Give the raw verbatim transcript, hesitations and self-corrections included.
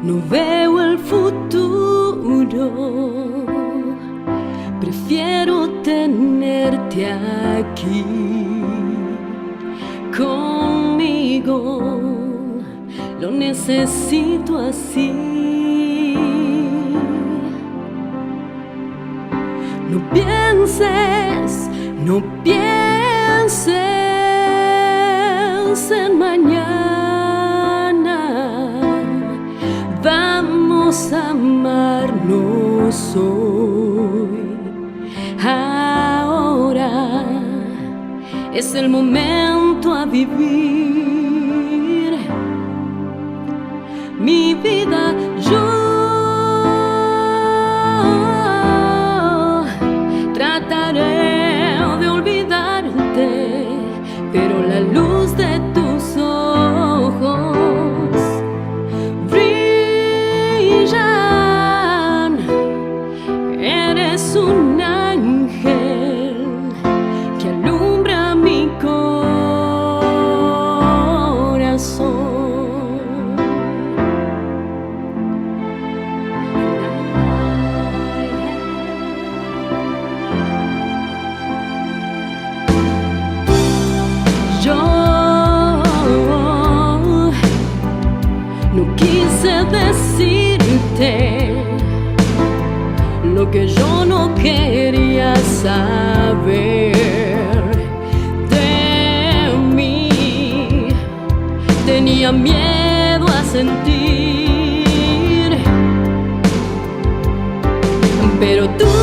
No veo el futuro, prefiero tenerte aquí conmigo, lo necesito así. No pienses, no pienses en mañana, vamos a amarnos hoy. Ahora es el momento a vivir mi vida. Yo trataré de olvidarte, pero la luz de tus ojos brillan. Eres un ángel que alumbra mi corazón. Yo no quise decirte lo que yo no quería saber de mí. Tenía miedo a sentir, pero tú